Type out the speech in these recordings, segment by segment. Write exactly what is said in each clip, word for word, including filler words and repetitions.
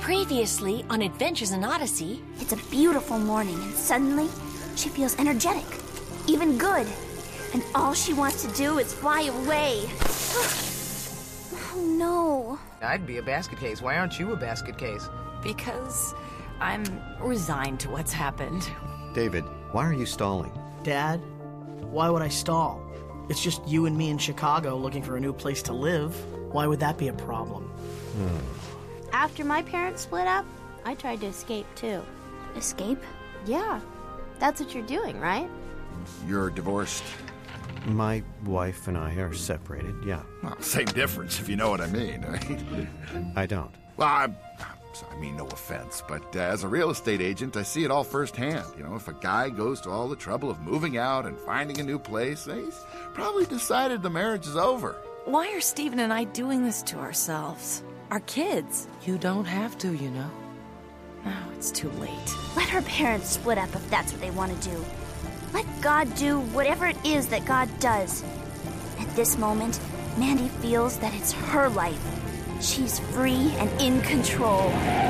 Previously on Adventures in Odyssey. It's a beautiful morning, and suddenly she feels energetic, even good. And all she wants to do is fly away. Oh, no. I'd be a basket case. Why aren't you a basket case? Because I'm resigned to what's happened. David, why are you stalling? Dad, why would I stall? It's just you and me in Chicago looking for a new place to live. Why would that be a problem? Hmm. After my parents split up, I tried to escape too. Escape? Yeah. That's what you're doing, right? You're divorced? My wife and I are separated, yeah. Well, same difference, if you know what I mean, right? I don't. Well, I'm, I mean, no offense, but uh, as a real estate agent, I see it all firsthand. You know, if a guy goes to all the trouble of moving out and finding a new place, he's probably decided the marriage is over. Why are Stephen and I doing this to ourselves? Our kids. You don't have to, you know. Now it's too late. Let her parents split up if that's what they want to do. Let God do whatever it is that God does. At this moment, Mandy feels that it's her life. She's free and in control.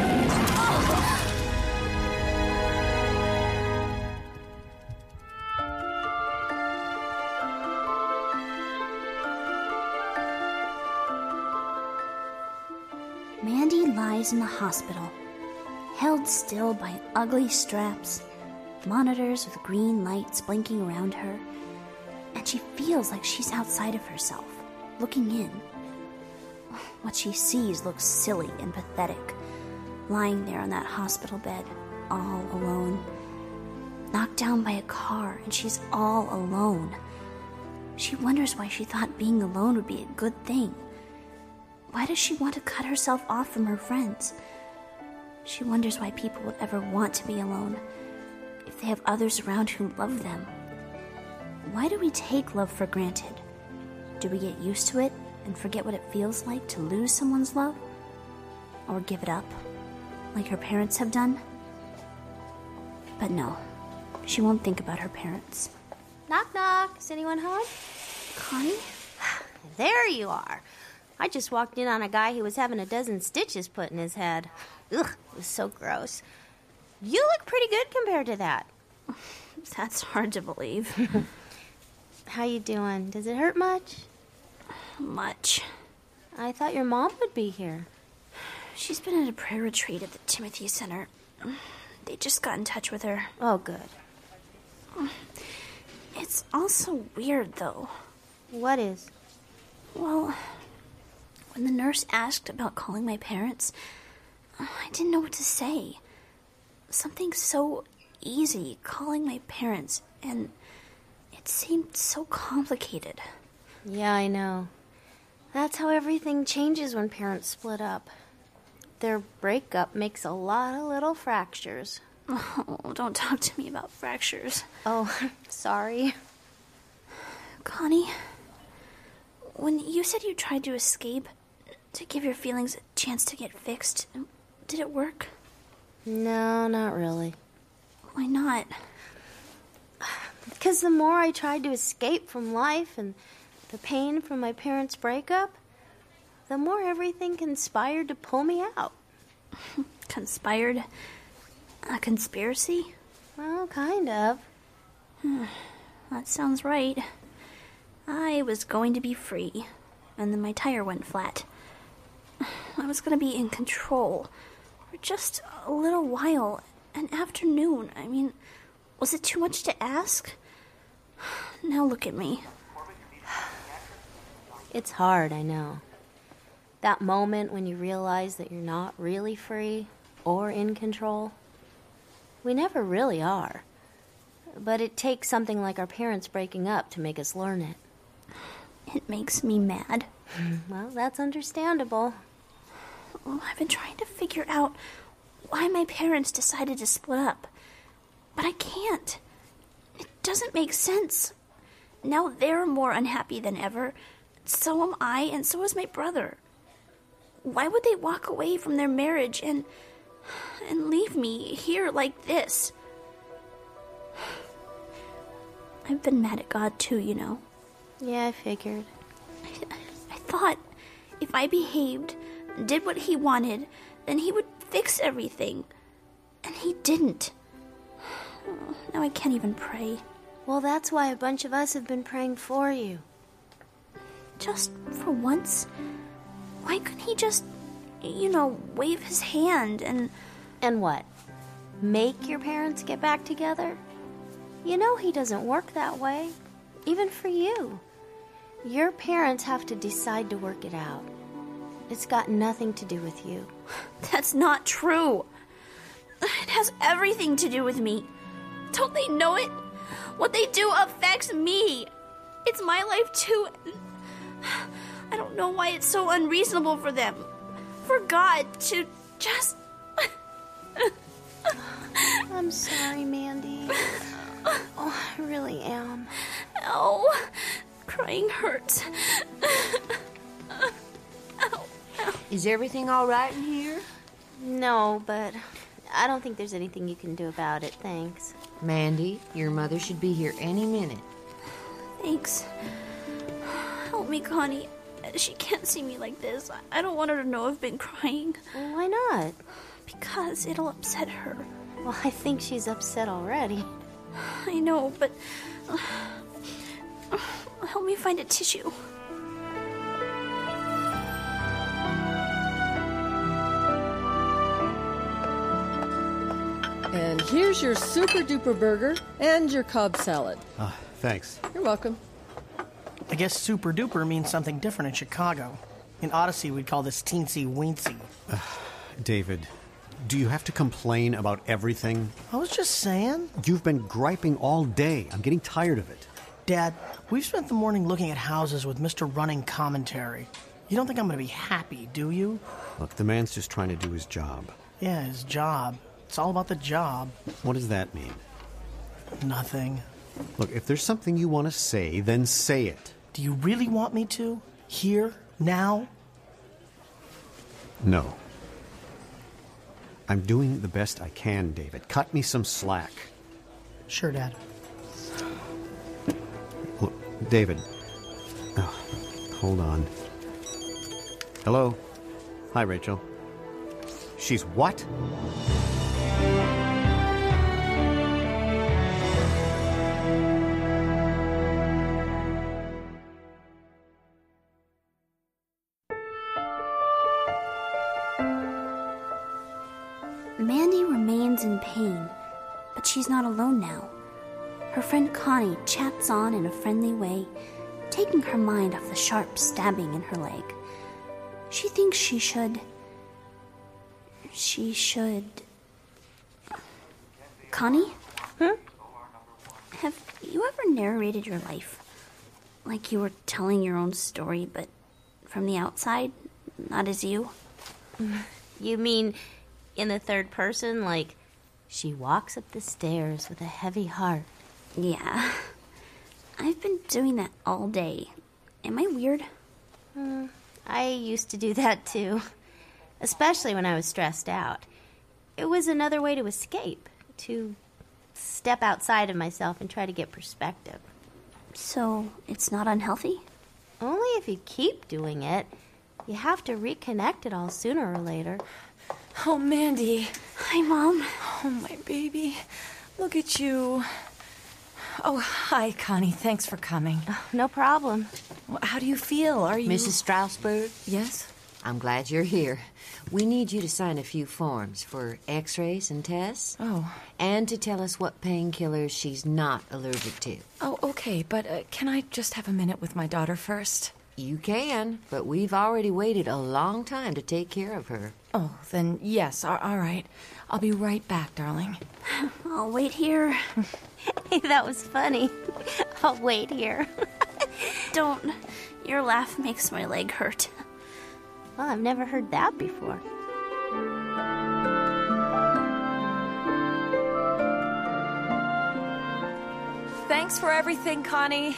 Mandy lies in the hospital, held still by ugly straps, monitors with green lights blinking around her, and she feels like she's outside of herself, looking in. What she sees looks silly and pathetic, lying there on that hospital bed, all alone. Knocked down by a car, and she's all alone. She wonders why she thought being alone would be a good thing. Why does she want to cut herself off from her friends? She wonders why people would ever want to be alone if they have others around who love them. Why do we take love for granted? Do we get used to it and forget what it feels like to lose someone's love? Or give it up, like her parents have done? But no, she won't think about her parents. Knock, knock. Is anyone home? Connie? There you are. I just walked in on a guy who was having a dozen stitches put in his head. Ugh, it was so gross. You look pretty good compared to that. That's hard to believe. How you doing? Does it hurt much? Much. I thought your mom would be here. She's been at a prayer retreat at the Timothy Center. They just got in touch with her. Oh, good. It's also weird, though. What is? Well, when the nurse asked about calling my parents, I didn't know what to say. Something so easy, calling my parents, and it seemed so complicated. Yeah, I know. That's how everything changes when parents split up. Their breakup makes a lot of little fractures. Oh, don't talk to me about fractures. Oh, sorry. Connie, when you said you tried to escape, to give your feelings a chance to get fixed, did it work? No, not really. Why not? Because the more I tried to escape from life and the pain from my parents' breakup, the more everything conspired to pull me out. Conspired? A conspiracy? Well, kind of. That sounds right. I was going to be free, and then my tire went flat. I was going to be in control for just a little while, an afternoon. I mean, was it too much to ask? Now look at me. It's hard, I know. That moment when you realize that you're not really free or in control. We never really are. But it takes something like our parents breaking up to make us learn it. It makes me mad. Well, that's understandable. I've been trying to figure out why my parents decided to split up. But I can't. It doesn't make sense. Now they're more unhappy than ever. So am I, and so is my brother. Why would they walk away from their marriage and and leave me here like this? I've been mad at God too, you know. Yeah, I figured. I, I thought if I behaved did what he wanted, then he would fix everything. And he didn't. Now I can't even pray. Well, that's why a bunch of us have been praying for you. Just for once, why couldn't he just, you know, wave his hand and... And what? Make your parents get back together? You know he doesn't work that way. Even for you. Your parents have to decide to work it out. It's got nothing to do with you. That's not true. It has everything to do with me. Don't they know it? What they do affects me. It's my life too. I don't know why it's so unreasonable for them. For God to just... I'm sorry, Mandy. Oh, I really am. Oh, crying hurts. Ow, ow. Is everything all right in here? No, but I don't think there's anything you can do about it, thanks. Mandy, your mother should be here any minute. Thanks. Help me, Connie. She can't see me like this. I don't want her to know I've been crying. Well, why not? Because it'll upset her. Well, I think she's upset already. I know, but... Uh, help me find a tissue. And here's your super duper burger and your Cobb salad. Ah, thanks. You're welcome. I guess super duper means something different in Chicago. In Odyssey, we'd call this teensy weensy. Uh, David, do you have to complain about everything? I was just saying. You've been griping all day. I'm getting tired of it. Dad, we've spent the morning looking at houses with Mister Running Commentary. You don't think I'm going to be happy, do you? Look, the man's just trying to do his job. Yeah, his job. It's all about the job. What does that mean? Nothing. Look, if there's something you want to say, then say it. Do you really want me to? Here? Now? No. I'm doing the best I can, David. Cut me some slack. Sure, Dad. Look, David. Oh, hold on. Hello? Hi, Rachel. She's what? Mandy remains in pain, but she's not alone now. Her friend Connie chats on in a friendly way, taking her mind off the sharp stabbing in her leg. She thinks she should... She should... Connie? Huh? Have you ever narrated your life? Like you were telling your own story, but from the outside, not as you? You mean in the third person, like she walks up the stairs with a heavy heart? Yeah. I've been doing that all day. Am I weird? Mm, I used to do that too. Especially when I was stressed out. It was another way to escape, to step outside of myself and try to get perspective. So, it's not unhealthy? Only if you keep doing it. You have to reconnect it all sooner or later. Oh, Mandy. Hi, Mom. Oh, my baby. Look at you. Oh, hi, Connie. Thanks for coming. Oh, no problem. Well, how do you feel? Are you... Missus Strasburg? Yes? I'm glad you're here. We need you to sign a few forms for x-rays and tests. Oh. And to tell us what painkillers she's not allergic to. Oh, okay, but uh, can I just have a minute with my daughter first? You can, but we've already waited a long time to take care of her. Oh, then yes, all, all right. I'll be right back, darling. I'll wait here. Hey, that was funny. I'll wait here. Don't. Your laugh makes my leg hurt. Well, I've never heard that before. Thanks for everything, Connie.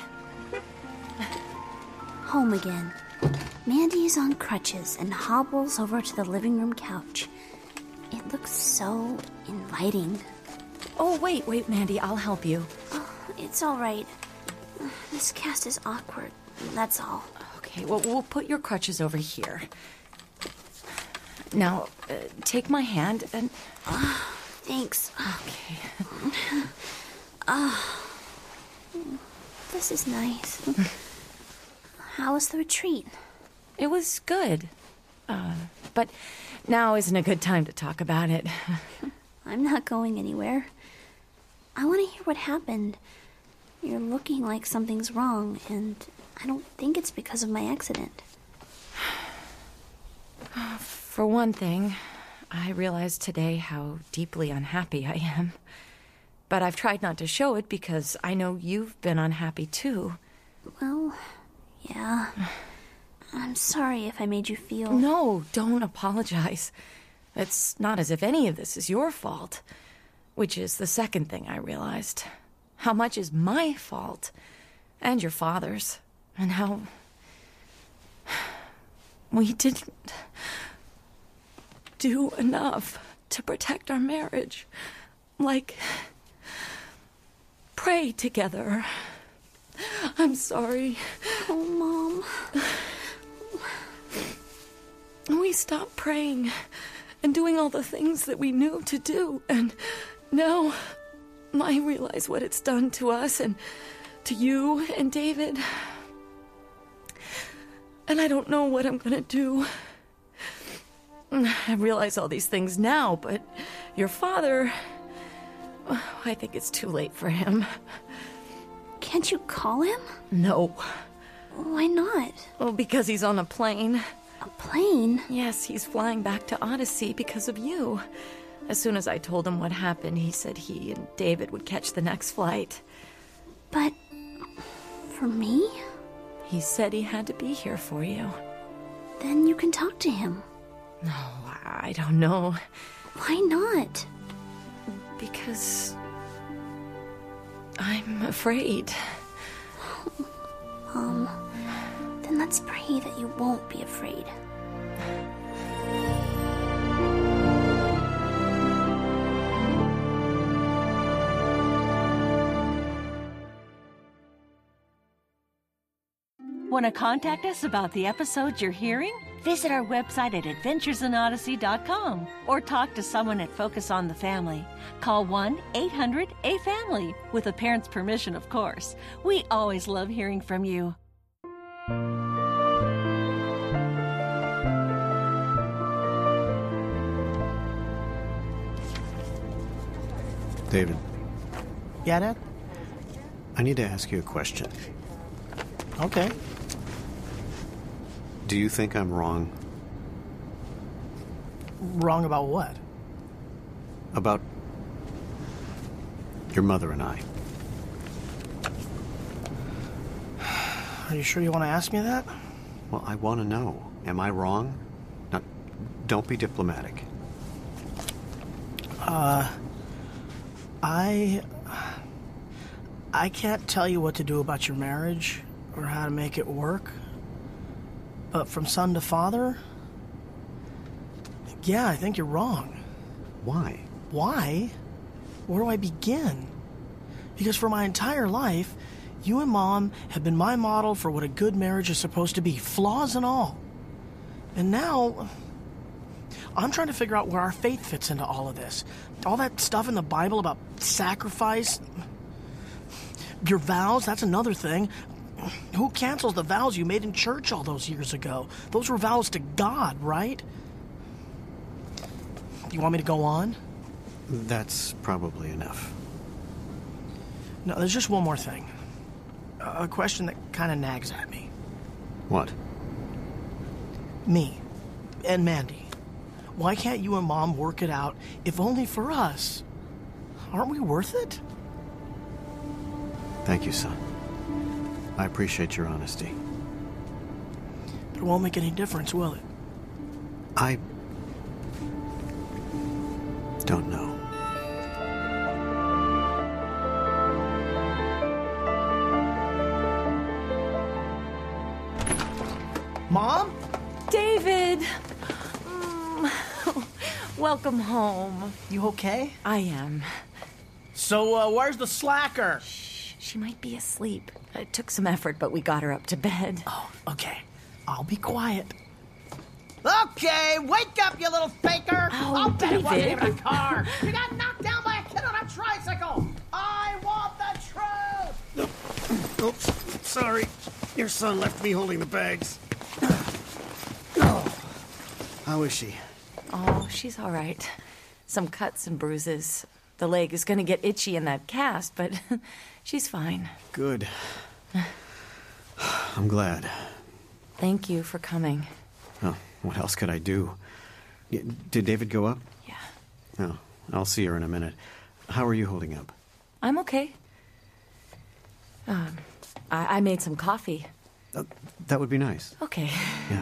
Home again. Mandy's on crutches and hobbles over to the living room couch. It looks so inviting. Oh, wait, wait, Mandy, I'll help you. Oh, it's all right. This cast is awkward, that's all. Okay, well, we'll put your crutches over here. Now, uh, take my hand and... Uh, thanks. Okay. Oh, this is nice. How was the retreat? It was good. Uh, but now isn't a good time to talk about it. I'm not going anywhere. I want to hear what happened. You're looking like something's wrong, and I don't think it's because of my accident. For one thing, I realized today how deeply unhappy I am. But I've tried not to show it because I know you've been unhappy too. Well, yeah. I'm sorry if I made you feel... No, don't apologize. It's not as if any of this is your fault. Which is the second thing I realized. How much is my fault, and your father's, and how we didn't do enough to protect our marriage. Like, pray together. I'm sorry. Oh, Mom. We stopped praying and doing all the things that we knew to do, and now I realize what it's done to us and to you and David. And I don't know what I'm gonna do. I realize all these things now, but your father... I think it's too late for him. Can't you call him? No. Why not? Well, because he's on a plane. A plane? Yes, he's flying back to Odyssey because of you. As soon as I told him what happened, he said he and David would catch the next flight. But... for me? He said he had to be here for you. Then you can talk to him. No, I don't know. Why not? Because... I'm afraid. Um, then let's pray that you won't be afraid. Want to contact us about the episodes you're hearing? Visit our website at adventures in odyssey dot com or talk to someone at Focus on the Family. Call one eight hundred A family, with a parent's permission, of course. We always love hearing from you. David. Yeah, Dad? I need to ask you a question. Okay. Do you think I'm wrong? Wrong about what? About your mother and I. Are you sure you want to ask me that? Well, I want to know. Am I wrong? Now, don't be diplomatic. Uh, I... I can't tell you what to do about your marriage or how to make it work. But from son to father, yeah, I think you're wrong. Why? Why? Where do I begin? Because for my entire life, you and Mom have been my model for what a good marriage is supposed to be, flaws and all. And now, I'm trying to figure out where our faith fits into all of this. All that stuff in the Bible about sacrifice, your vows, that's another thing. Who cancels the vows you made in church all those years ago? Those were vows to God, right? You want me to go on? That's probably enough. No, there's just one more thing. A question that kind of nags at me. What? Me and Mandy. Why can't you and Mom work it out, if only for us? Aren't we worth it? Thank you, son. I appreciate your honesty. But it won't make any difference, will it? I don't know. Mom? David! Mm. Welcome home. You okay? I am. So, uh, where's the slacker? Shh, she might be asleep. It took some effort, but we got her up to bed. Oh, okay. I'll be quiet. Okay, wake up, you little faker! Oh, I'll bet it wasn't David. even a car! You got knocked down by a kid on a tricycle! I want the truth! Oops, sorry. Your son left me holding the bags. Oh, how is she? Oh, she's all right. Some cuts and bruises. The leg is going to get itchy in that cast, but she's fine. Good. I'm glad. Thank you for coming. Oh, what else could I do? Y- Did David go up? Yeah. Oh, I'll see her in a minute. How are you holding up? I'm okay. Um, I, I made some coffee. Uh, that would be nice. Okay. Yeah.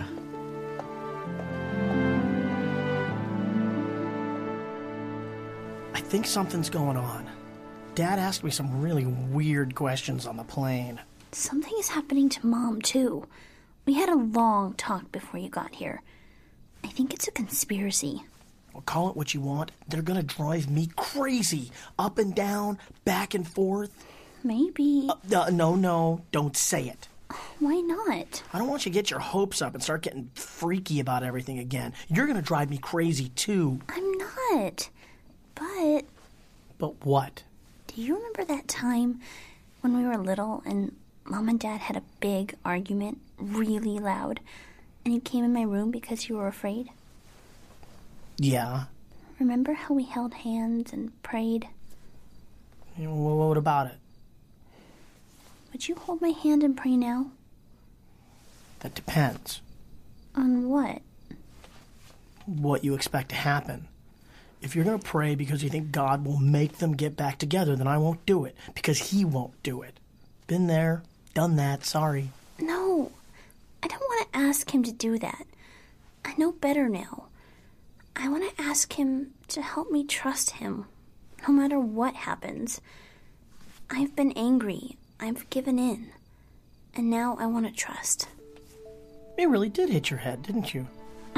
I think something's going on. Dad asked me some really weird questions on the plane. Something is happening to Mom, too. We had a long talk before you got here. I think it's a conspiracy. Well, call it what you want. They're gonna drive me crazy. Up and down, back and forth. Maybe. Uh, uh, no, no, don't say it. Why not? I don't want you to get your hopes up and start getting freaky about everything again. You're gonna drive me crazy, too. I'm not. But But what? do you remember that time when we were little and Mom and Dad had a big argument, really loud, and you came in my room because you were afraid? Yeah. Remember how we held hands and prayed? You know, wh- what about it? Would you hold my hand and pray now? That depends. On what? What you expect to happen. If you're going to pray because you think God will make them get back together, then I won't do it, because He won't do it. Been there, done that, sorry. No, I don't want to ask Him to do that. I know better now. I want to ask Him to help me trust Him, no matter what happens. I've been angry. I've given in. And now I want to trust. You really did hit your head, didn't you?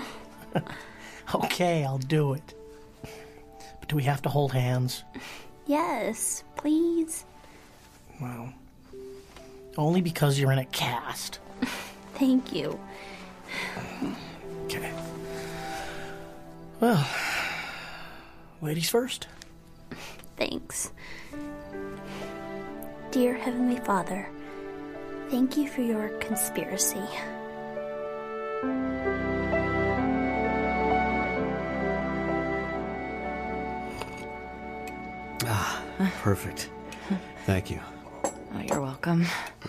Okay, I'll do it. But do we have to hold hands? Yes, please. Well, only because you're in a cast. Thank you. Okay. Well, ladies first. Thanks. Dear Heavenly Father, thank you for your conspiracy. Ah, perfect. Thank you. Oh, you're welcome.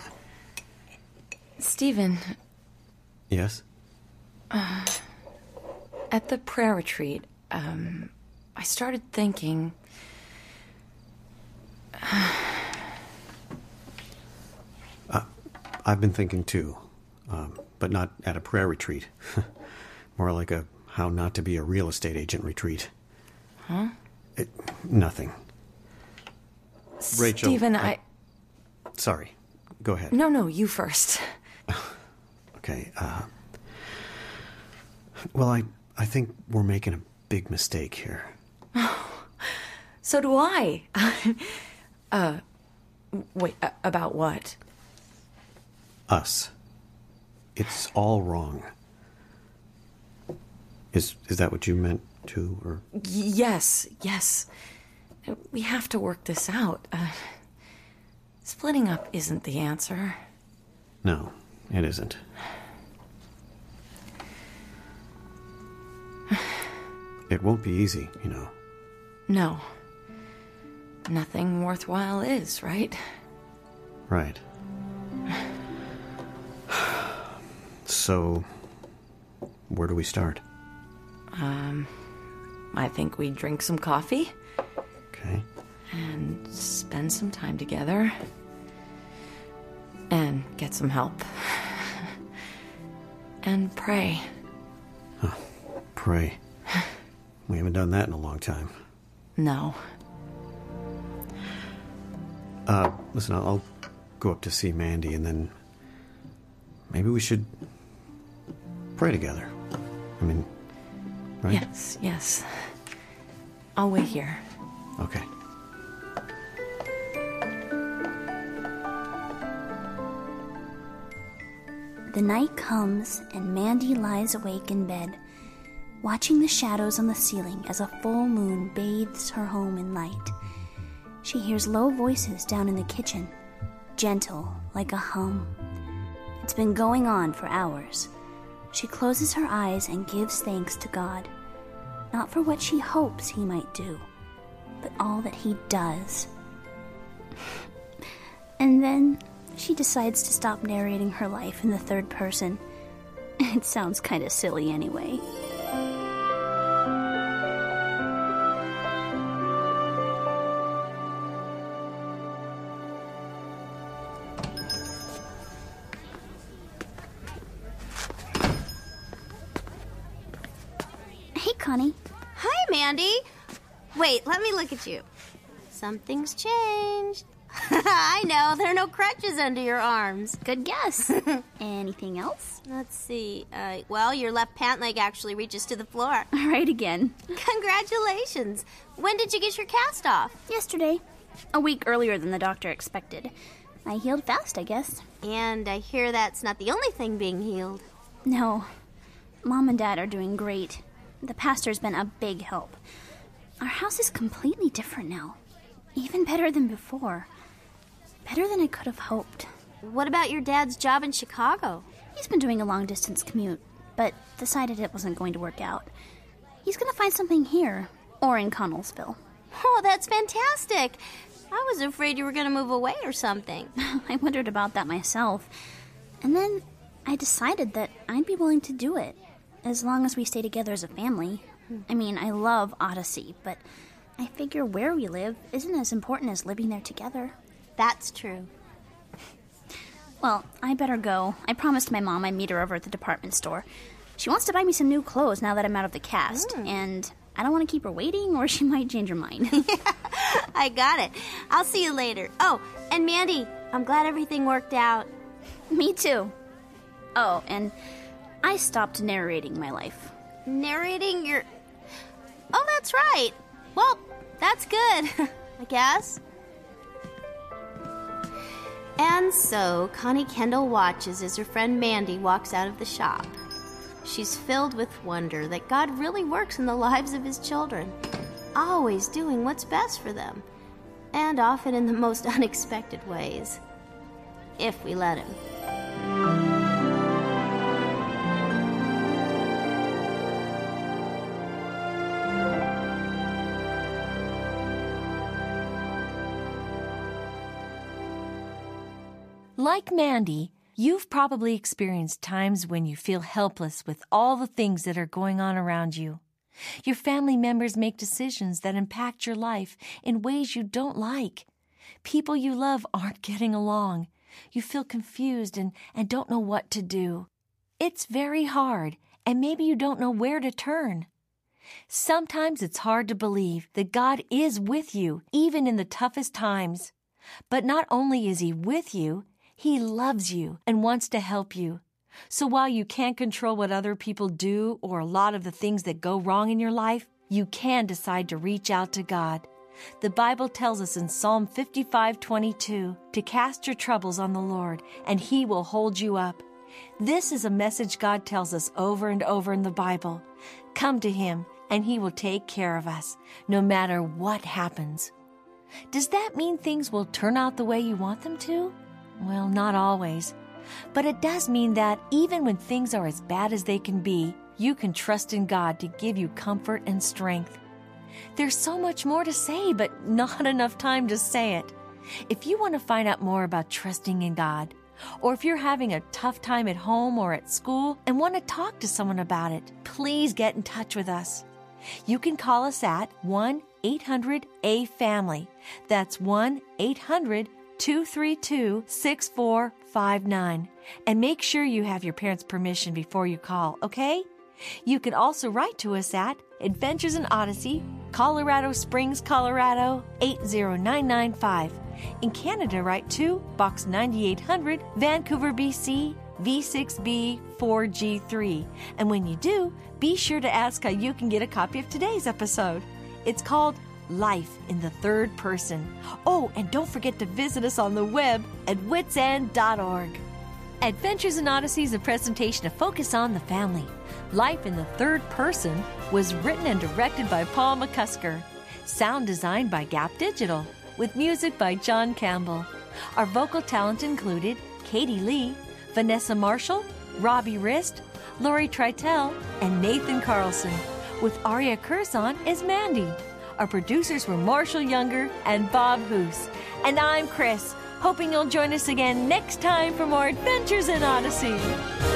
Stephen, Yes? at the prayer retreat, um, I started thinking... uh, I've been thinking too, um, but not at a prayer retreat. More like a how not to be a real estate agent retreat. Huh? It, nothing. Rachel, Stephen, I- I... Sorry. Go ahead. No, no, you first. Okay, uh... Well, I, I think we're making a big mistake here. So do I. uh, wait, uh, about what? Us. It's all wrong. Is is that what you meant too, or? Y- yes, yes. We have to work this out. Uh, splitting up isn't the answer. No, it isn't. It won't be easy, you know. No. Nothing worthwhile is, right? Right. So, where do we start? Um, I think we drink some coffee. Okay. And spend some time together. And get some help. And pray. Huh. Pray. We haven't done that in a long time. No. Uh, listen, I'll, I'll go up to see Mandy, and then maybe we should pray together. I mean, right? Yes, yes. I'll wait here. Okay. The night comes, and Mandy lies awake in bed, watching the shadows on the ceiling as a full moon bathes her home in light. She hears low voices down in the kitchen, gentle like a hum. It's been going on for hours. She closes her eyes and gives thanks to God, not for what she hopes he might do, but all that he does. And then she decides to stop narrating her life in the third person. It sounds kind of silly anyway. Hey, Connie. Hi, Mandy. Wait, let me look at you. Something's changed. I know, there are no crutches under your arms. Good guess. Anything else? Let's see. Uh, well, your left pant leg actually reaches to the floor. Right again. Congratulations. When did you get your cast off? Yesterday. A week earlier than the doctor expected. I healed fast, I guess. And I hear that's not the only thing being healed. No. Mom and Dad are doing great. The pastor's been a big help. Our house is completely different now. Even better than before. Better than I could have hoped. What about your dad's job in Chicago? He's been doing a long-distance commute, but decided it wasn't going to work out. He's going to find something here, or in Connellsville. Oh, that's fantastic. I was afraid you were going to move away or something. I wondered about that myself. And then I decided that I'd be willing to do it, as long as we stay together as a family. I mean, I love Odyssey, but I figure where we live isn't as important as living there together. That's true. Well, I better go. I promised my mom I'd meet her over at the department store. She wants to buy me some new clothes now that I'm out of the cast, mm. and I don't want to keep her waiting or she might change her mind. I got it. I'll see you later. Oh, and Mandy, I'm glad everything worked out. Me too. Oh, and I stopped narrating my life. Narrating your... Oh, that's right. Well, that's good, I guess. And so, Connie Kendall watches as her friend Mandy walks out of the shop. She's filled with wonder that God really works in the lives of his children, always doing what's best for them, and often in the most unexpected ways, if we let him. Like Mandy, you've probably experienced times when you feel helpless with all the things that are going on around you. Your family members make decisions that impact your life in ways you don't like. People you love aren't getting along. You feel confused and, and don't know what to do. It's very hard, and maybe you don't know where to turn. Sometimes it's hard to believe that God is with you, even in the toughest times. But not only is he with you, he loves you and wants to help you. So while you can't control what other people do or a lot of the things that go wrong in your life, you can decide to reach out to God. The Bible tells us in Psalm fifty-five twenty-two to cast your troubles on the Lord, and he will hold you up. This is a message God tells us over and over in the Bible. Come to him, and he will take care of us, no matter what happens. Does that mean things will turn out the way you want them to? Well, not always. But it does mean that even when things are as bad as they can be, you can trust in God to give you comfort and strength. There's so much more to say, but not enough time to say it. If you want to find out more about trusting in God, or if you're having a tough time at home or at school and want to talk to someone about it, please get in touch with us. You can call us at one eight hundred A family. That's one eight hundred two three two six four five nine. And make sure you have your parents' permission before you call, okay? You can also write to us at Adventures in Odyssey, Colorado Springs, Colorado eight zero nine nine five. In Canada, write to Box ninety-eight hundred, Vancouver, B C, V six B four G three. And when you do, be sure to ask how you can get a copy of today's episode. It's called Life in the Third Person. Oh, and don't forget to visit us on the web at wits end dot org. Adventures in Odyssey is a presentation of Focus on the Family. Life in the Third Person was written and directed by Paul McCusker. Sound designed by Gap Digital, with music by John Campbell. Our vocal talent included Katie Lee, Vanessa Marshall, Robbie Rist, Lori Tritel, and Nathan Carlson, with Aria Curzon as Mandy. Our producers were Marshall Younger and Bob Hoos. And I'm Chris, hoping you'll join us again next time for more Adventures in Odyssey.